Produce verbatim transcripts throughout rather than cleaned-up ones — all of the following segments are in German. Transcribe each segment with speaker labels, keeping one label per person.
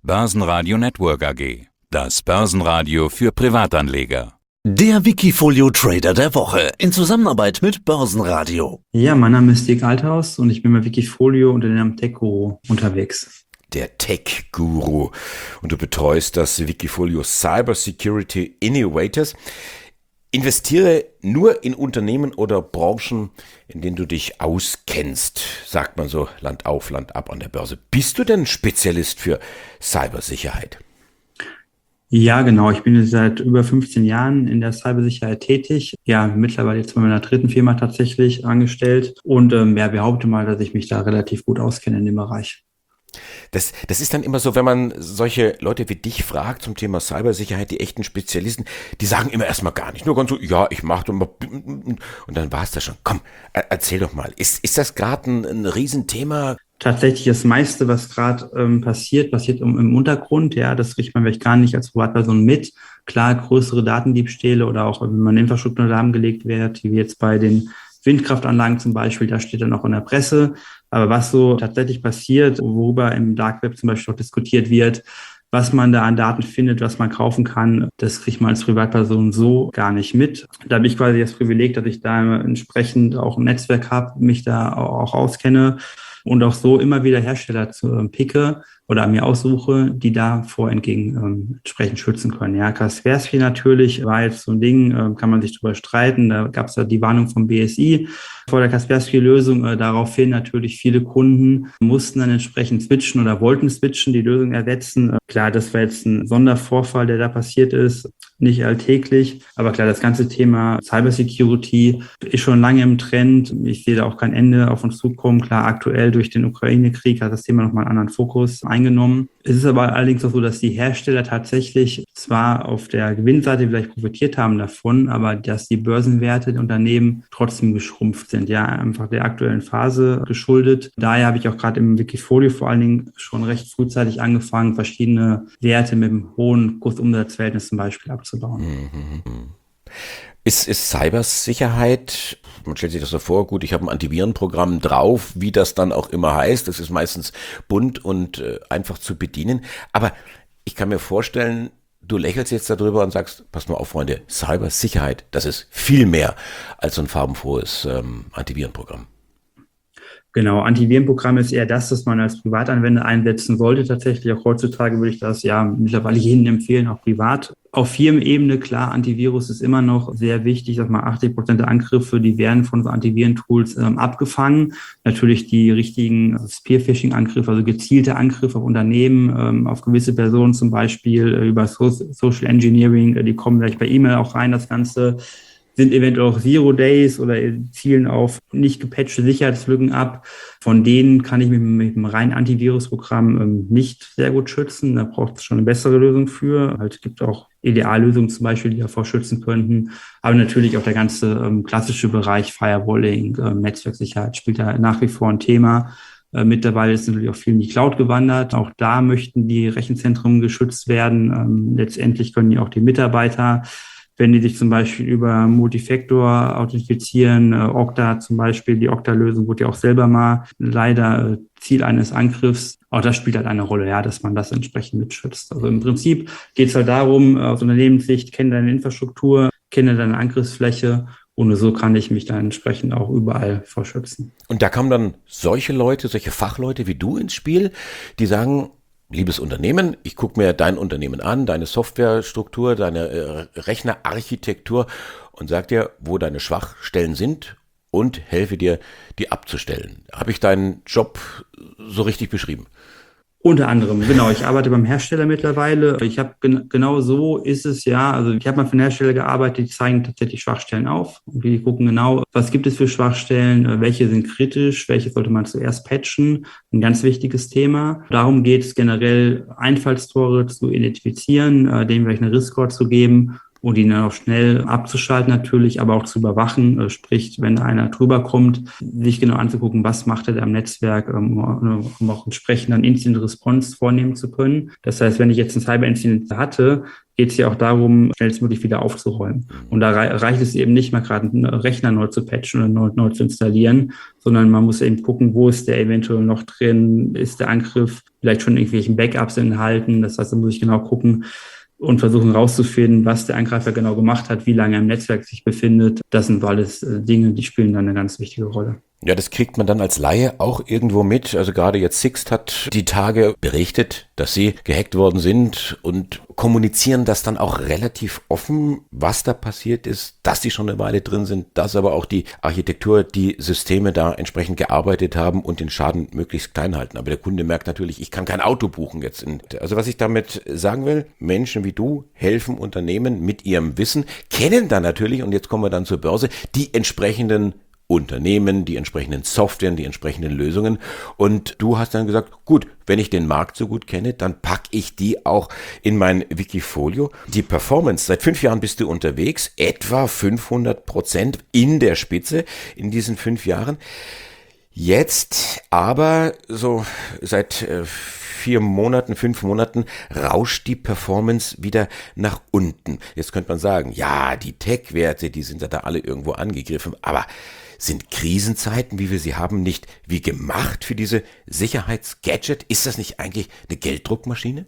Speaker 1: Börsenradio Network A G. Das Börsenradio für Privatanleger.
Speaker 2: Der Wikifolio Trader der Woche in Zusammenarbeit mit Börsenradio.
Speaker 3: Ja, mein Name ist Dirk Althaus und ich bin bei Wikifolio unter dem Namen TechGuru unterwegs.
Speaker 4: Der Tech-Guru. Und du betreust das Wikifolio Cyber Security Innovators. Investiere nur in Unternehmen oder Branchen, in denen du dich auskennst, sagt man so Land auf, Land ab an der Börse. Bist du denn Spezialist für Cybersicherheit?
Speaker 3: Ja, genau. Ich bin jetzt seit über fünfzehn Jahren in der Cybersicherheit tätig. Ja, mittlerweile jetzt bei meiner dritten Firma tatsächlich angestellt. Und ähm, ja, behaupte mal, dass ich mich da relativ gut auskenne in dem Bereich.
Speaker 4: Das, das ist dann immer so, wenn man solche Leute wie dich fragt zum Thema Cybersicherheit, die echten Spezialisten, die sagen immer erstmal gar nicht. Nur ganz so, ja, ich mache und dann war es das schon. Komm, erzähl doch mal. Ist, ist das gerade ein, ein Riesenthema?
Speaker 3: Tatsächlich das meiste, was gerade ähm, passiert, passiert um, im Untergrund. Ja, das kriegt man vielleicht gar nicht als Privatperson mit. Klar, größere Datendiebstähle oder auch, wenn man Infrastruktur lahmgelegt wird, wie jetzt bei den Windkraftanlagen zum Beispiel, da steht dann auch in der Presse. Aber was so tatsächlich passiert, worüber im Dark Web zum Beispiel auch diskutiert wird, was man da an Daten findet, was man kaufen kann, das kriegt man als Privatperson so gar nicht mit. Da habe ich quasi das Privileg, dass ich da entsprechend auch ein Netzwerk habe, mich da auch auskenne und auch so immer wieder Hersteller zu äh, picke oder mir aussuche, die davor entgegen ähm, entsprechend schützen können. Ja, Kaspersky natürlich war jetzt so ein Ding, äh, kann man sich drüber streiten. Da gab es ja die Warnung vom B S I vor der Kaspersky-Lösung. Äh, daraufhin natürlich viele Kunden mussten dann entsprechend switchen oder wollten switchen, die Lösung ersetzen. Äh, klar, das war jetzt ein Sondervorfall, der da passiert ist, nicht alltäglich. Aber klar, das ganze Thema Cybersecurity ist schon lange im Trend. Ich sehe da auch kein Ende auf uns zukommen. Klar, aktuell durch den Ukraine-Krieg hat das Thema nochmal einen anderen Fokus eingenommen. Es ist aber allerdings auch so, dass die Hersteller tatsächlich zwar auf der Gewinnseite vielleicht profitiert haben davon, aber dass die Börsenwerte der Unternehmen trotzdem geschrumpft sind. Ja, einfach der aktuellen Phase geschuldet. Daher habe ich auch gerade im Wikifolio vor allen Dingen schon recht frühzeitig angefangen, verschiedene Werte mit einem hohen Kursumsatzverhältnis zum Beispiel abzubauen.
Speaker 4: Mhm. Ist, ist Cybersicherheit, man stellt sich das so vor, gut, ich habe ein Antivirenprogramm drauf, wie das dann auch immer heißt, das ist meistens bunt und äh, einfach zu bedienen, aber ich kann mir vorstellen, du lächelst jetzt darüber und sagst, pass mal auf, Freunde, Cybersicherheit, das ist viel mehr als so ein farbenfrohes ähm, Antivirenprogramm.
Speaker 3: Genau, Antivirenprogramm ist eher das, das man als Privatanwender einsetzen sollte. Tatsächlich auch heutzutage würde ich das ja mittlerweile jedem empfehlen, auch privat. Auf Firmenebene, klar, Antivirus ist immer noch sehr wichtig, dass man achtzig Prozent der Angriffe, die werden von so Antivirentools ähm, abgefangen. Natürlich die richtigen Spearphishing-Angriffe, also gezielte Angriffe auf Unternehmen, ähm, auf gewisse Personen zum Beispiel äh, über so- Social Engineering, äh, die kommen gleich per E-Mail auch rein, das Ganze. Sind eventuell auch Zero Days oder zielen auf nicht gepatchte Sicherheitslücken ab. Von denen kann ich mit, mit einem reinen Antivirusprogramm ähm, nicht sehr gut schützen. Da braucht es schon eine bessere Lösung für. Halt, es gibt auch E D A-Lösungen zum Beispiel, die davor schützen könnten. Aber natürlich auch der ganze ähm, klassische Bereich Firewalling, ähm, Netzwerksicherheit spielt da nach wie vor ein Thema. Äh, mittlerweile ist natürlich auch viel in die Cloud gewandert. Auch da möchten die Rechenzentren geschützt werden. Ähm, letztendlich können die auch die Mitarbeiter, wenn die sich zum Beispiel über Multifactor authentifizieren, äh, Okta zum Beispiel, die Okta-Lösung wurde ja auch selber mal leider äh, Ziel eines Angriffs. Auch das spielt halt eine Rolle, ja, dass man das entsprechend mitschützt. Also im Prinzip geht es halt darum, aus Unternehmenssicht, kenne deine Infrastruktur, kenne deine Angriffsfläche und so kann ich mich dann entsprechend auch überall vorschützen.
Speaker 4: Und da kamen dann solche Leute, solche Fachleute wie du ins Spiel, die sagen, liebes Unternehmen, ich gucke mir dein Unternehmen an, deine Softwarestruktur, deine äh, Rechnerarchitektur und sag dir, wo deine Schwachstellen sind und helfe dir, die abzustellen. Habe ich deinen Job so richtig beschrieben?
Speaker 3: Unter anderem, genau. Ich arbeite beim Hersteller mittlerweile. Ich habe gen- genau so ist es ja. Also ich habe mal für einen Hersteller gearbeitet, die zeigen tatsächlich Schwachstellen auf. Und die gucken genau, was gibt es für Schwachstellen, welche sind kritisch, welche sollte man zuerst patchen. Ein ganz wichtiges Thema. Darum geht es generell, Einfallstore zu identifizieren, denen vielleicht eine Risk-Score zu geben und ihn dann auch schnell abzuschalten natürlich, aber auch zu überwachen, sprich, wenn einer drüber kommt, sich genau anzugucken, was macht er da im Netzwerk, um, um auch entsprechend einen Incident Response vornehmen zu können. Das heißt, wenn ich jetzt einen Cyber-Incident hatte, geht es ja auch darum, schnellstmöglich wieder aufzuräumen. Und da reicht es eben nicht mal gerade einen Rechner neu zu patchen oder neu, neu zu installieren, sondern man muss eben gucken, wo ist der eventuell noch drin, ist der Angriff vielleicht schon irgendwelchen Backups enthalten. Das heißt, da muss ich genau gucken und versuchen herauszufinden, was der Angreifer genau gemacht hat, wie lange er im Netzwerk sich befindet. Das sind alles Dinge, die spielen dann eine ganz wichtige Rolle.
Speaker 4: Ja, das kriegt man dann als Laie auch irgendwo mit. Also gerade jetzt Sixt hat die Tage berichtet, dass sie gehackt worden sind und kommunizieren das dann auch relativ offen, was da passiert ist, dass die schon eine Weile drin sind, dass aber auch die Architektur, die Systeme da entsprechend gearbeitet haben und den Schaden möglichst klein halten. Aber der Kunde merkt natürlich, ich kann kein Auto buchen jetzt. Also was ich damit sagen will, Menschen wie du helfen Unternehmen mit ihrem Wissen, kennen dann natürlich, und jetzt kommen wir dann zur Börse, die entsprechenden Unternehmen, die entsprechenden Softwaren, die entsprechenden Lösungen. Und du hast dann gesagt, gut, wenn ich den Markt so gut kenne, dann packe ich die auch in mein Wikifolio. Die Performance, seit fünf Jahren bist du unterwegs, etwa fünfhundert Prozent in der Spitze in diesen fünf Jahren. Jetzt aber so seit äh, vier Monaten, fünf Monaten rauscht die Performance wieder nach unten. Jetzt könnte man sagen, ja, die Tech-Werte, die sind ja da alle irgendwo angegriffen, aber sind Krisenzeiten, wie wir sie haben, nicht wie gemacht für diese Sicherheitsgadget? Ist das nicht eigentlich eine Gelddruckmaschine?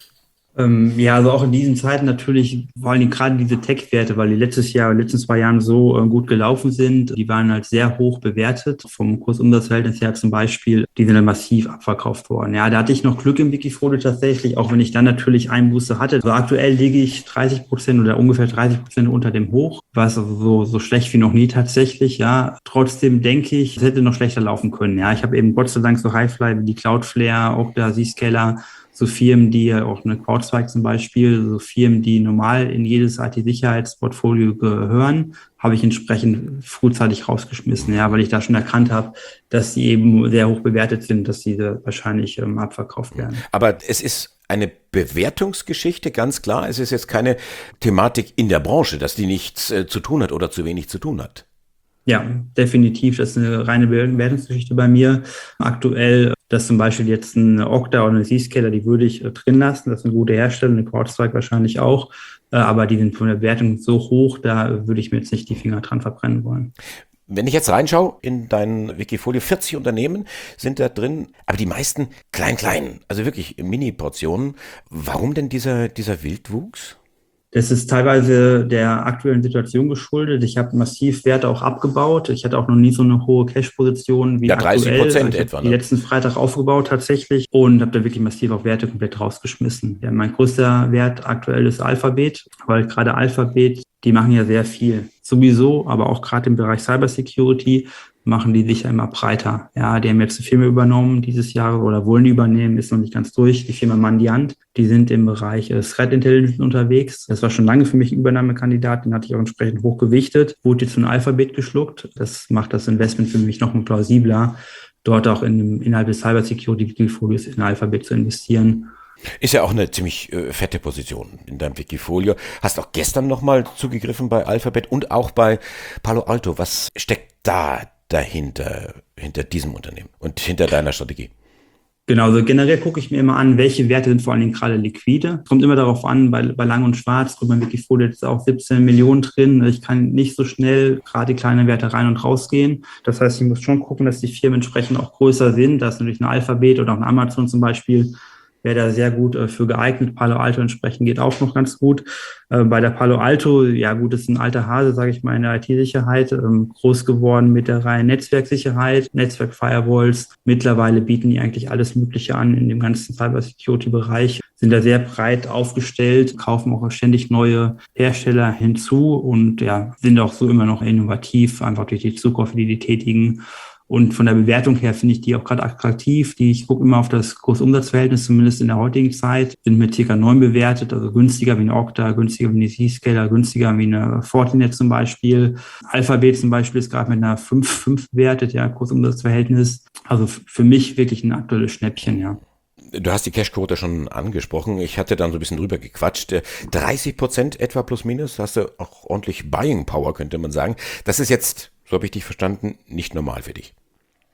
Speaker 3: Ähm, ja, also auch in diesen Zeiten natürlich, vor allem gerade diese Tech-Werte, weil die letztes Jahr, in den letzten zwei Jahren so äh, gut gelaufen sind, die waren halt sehr hoch bewertet. Vom Kursumsatzverhältnis her zum Beispiel, die sind dann massiv abverkauft worden. Ja, da hatte ich noch Glück im Wikifolio tatsächlich, auch wenn ich dann natürlich Einbuße hatte. Also aktuell liege ich dreißig Prozent oder ungefähr dreißig Prozent unter dem Hoch, was also so, so schlecht wie noch nie tatsächlich. Ja, trotzdem denke ich, es hätte noch schlechter laufen können. Ja, ich habe eben Gott sei Dank so Highfly wie die Cloudflare, Okta, Zscaler, so Firmen, die auch eine CrowdStrike zum Beispiel, so Firmen, die normal in jedes I T-Sicherheitsportfolio gehören, habe ich entsprechend frühzeitig rausgeschmissen, ja, weil ich da schon erkannt habe, dass die eben sehr hoch bewertet sind, dass diese wahrscheinlich ähm, abverkauft werden.
Speaker 4: Aber es ist eine Bewertungsgeschichte, ganz klar. Es ist jetzt keine Thematik in der Branche, dass die nichts äh, zu tun hat oder zu wenig zu tun hat.
Speaker 3: Ja, definitiv. Das ist eine reine Bewertungsgeschichte bei mir. Aktuell, dass zum Beispiel jetzt eine Okta oder eine Zscaler, die würde ich drin lassen. Das ist eine gute Herstellung, eine CrowdStrike wahrscheinlich auch. Aber die sind von der Bewertung so hoch, da würde ich mir jetzt nicht die Finger dran verbrennen wollen.
Speaker 4: Wenn ich jetzt reinschaue in dein Wikifolio, vierzig Unternehmen sind da drin, aber die meisten klein, klein, also wirklich Mini-Portionen. Warum denn dieser, dieser Wildwuchs?
Speaker 3: Das ist teilweise der aktuellen Situation geschuldet. Ich habe massiv Werte auch abgebaut. Ich hatte auch noch nie so eine hohe Cash-Position wie
Speaker 4: ja, dreißig Prozent
Speaker 3: aktuell.
Speaker 4: etwa.
Speaker 3: Ne? Die letzten Freitag aufgebaut tatsächlich und habe da wirklich massiv auch Werte komplett rausgeschmissen. Ja, mein größter Wert aktuell ist Alphabet, weil gerade Alphabet, die machen ja sehr viel. Sowieso, aber auch gerade im Bereich Cybersecurity machen die sich ja immer breiter. Ja, die haben jetzt eine Firma übernommen dieses Jahr oder wollen die übernehmen, ist noch nicht ganz durch. Die Firma Mandiant, die sind im Bereich äh, Threat Intelligence unterwegs. Das war schon lange für mich ein Übernahmekandidat, den hatte ich auch entsprechend hoch gewichtet. Wurde jetzt von Alphabet geschluckt. Das macht das Investment für mich noch mal plausibler, dort auch in, innerhalb des Cybersecurity-Portfolios in Alphabet zu investieren.
Speaker 4: Ist ja auch eine ziemlich äh, fette Position in deinem Wikifolio. Hast auch gestern nochmal zugegriffen bei Alphabet und auch bei Palo Alto. Was steckt da dahinter, hinter diesem Unternehmen und hinter deiner Strategie?
Speaker 3: Genau, also generell gucke ich mir immer an, welche Werte sind vor allen Dingen gerade liquide. Kommt immer darauf an, bei, bei Lang und Schwarz, guck mal, Wikifolio ist auch siebzehn Millionen drin. Ich kann nicht so schnell gerade die kleinen Werte rein und rausgehen. Das heißt, ich muss schon gucken, dass die Firmen entsprechend auch größer sind. Da ist natürlich ein Alphabet oder auch ein Amazon zum Beispiel, wäre da sehr gut äh, für geeignet. Palo Alto entsprechend geht auch noch ganz gut. Äh, bei der Palo Alto, ja gut, ist ein alter Hase, sage ich mal, in der I T-Sicherheit, ähm, groß geworden mit der Reihe Netzwerksicherheit, Netzwerk-Firewalls. Mittlerweile bieten die eigentlich alles Mögliche an in dem ganzen Cyber-Security-Bereich, sind da sehr breit aufgestellt, kaufen auch ständig neue Hersteller hinzu und ja, sind auch so immer noch innovativ, einfach durch die Zukäufe, die die tätigen. Und von der Bewertung her finde ich die auch gerade attraktiv. Die, ich gucke immer auf das Kursumsatzverhältnis, zumindest in der heutigen Zeit, sind mit circa neun bewertet, also günstiger wie eine Okta, günstiger wie eine Zscaler, günstiger wie eine Fortinet zum Beispiel. Alphabet zum Beispiel ist gerade mit einer fünf Komma fünf bewertet, ja, Kursumsatzverhältnis. Also für mich wirklich ein aktuelles Schnäppchen, ja.
Speaker 4: Du hast die Cashquote schon angesprochen. Ich hatte dann so ein bisschen drüber gequatscht. dreißig Prozent etwa plus minus, hast du auch ordentlich Buying Power, könnte man sagen. Das ist jetzt, so habe ich dich verstanden, nicht normal für dich.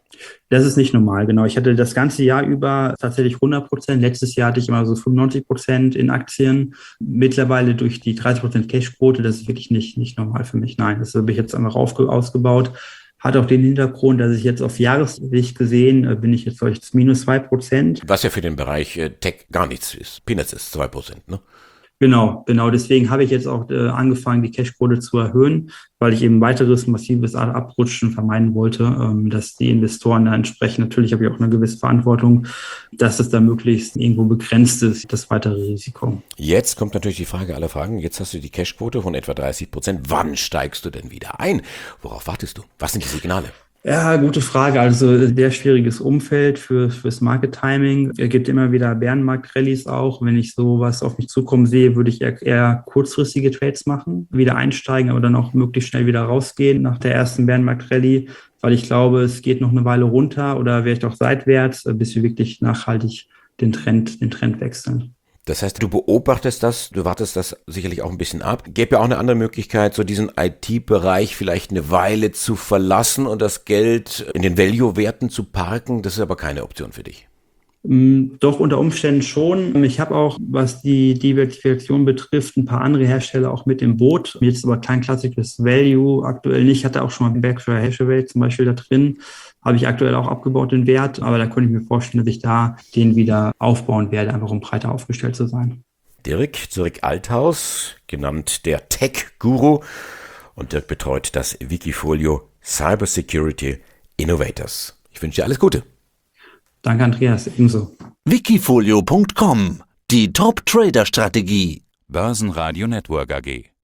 Speaker 3: Das ist nicht normal, genau. Ich hatte das ganze Jahr über tatsächlich hundert Prozent. Letztes Jahr hatte ich immer so fünfundneunzig Prozent in Aktien. Mittlerweile durch die dreißig Prozent Cashquote, das ist wirklich nicht, nicht normal für mich. Nein, das habe ich jetzt einfach aufge- ausgebaut. Hat auch den Hintergrund, dass ich jetzt auf Jahressicht gesehen, äh, bin ich jetzt auf minus zwei Prozent.
Speaker 4: Was ja für den Bereich äh, Tech gar nichts ist. Peanuts ist zwei Prozent, ne?
Speaker 3: Genau, genau. Deswegen habe ich jetzt auch äh, angefangen, die Cashquote zu erhöhen, weil ich eben weiteres massives Abrutschen vermeiden wollte, ähm, dass die Investoren da entsprechend, natürlich habe ich auch eine gewisse Verantwortung, dass es da möglichst irgendwo begrenzt ist, das weitere Risiko.
Speaker 4: Jetzt kommt natürlich die Frage aller Fragen. Jetzt hast du die Cashquote von etwa dreißig Prozent. Wann steigst du denn wieder ein? Worauf wartest du? Was sind die Signale?
Speaker 3: Ja, gute Frage. Also sehr schwieriges Umfeld für fürs Market Timing. Es gibt immer wieder Bärenmarkt-Rallies auch. Wenn ich sowas auf mich zukommen sehe, würde ich eher, eher kurzfristige Trades machen, wieder einsteigen, aber dann auch möglichst schnell wieder rausgehen nach der ersten Bärenmarkt-Rallye, weil ich glaube, es geht noch eine Weile runter oder vielleicht auch seitwärts, bis wir wirklich nachhaltig den Trend, den Trend wechseln.
Speaker 4: Das heißt, du beobachtest das, du wartest das sicherlich auch ein bisschen ab. Gäbe ja auch eine andere Möglichkeit, so diesen I T-Bereich vielleicht eine Weile zu verlassen und das Geld in den Value-Werten zu parken. Das ist aber keine Option für dich.
Speaker 3: Doch, unter Umständen schon. Ich habe auch, was die Diversifikation betrifft, ein paar andere Hersteller auch mit im Boot. Jetzt aber kein klassisches Value, aktuell nicht. Ich hatte auch schon mal Berkshire Hathaway zum Beispiel da drin. Habe ich aktuell auch abgebaut, den Wert. Aber da könnte ich mir vorstellen, dass ich da den wieder aufbauen werde, einfach um breiter aufgestellt zu sein.
Speaker 4: Dirk Zurich-Althaus, genannt der Tech-Guru. Und Dirk betreut das Wikifolio Cybersecurity Innovators. Ich wünsche dir alles Gute.
Speaker 3: Danke, Andreas, ebenso.
Speaker 2: Wikifolio Punkt com, die Top-Trader-Strategie.
Speaker 1: Börsenradio Network A G.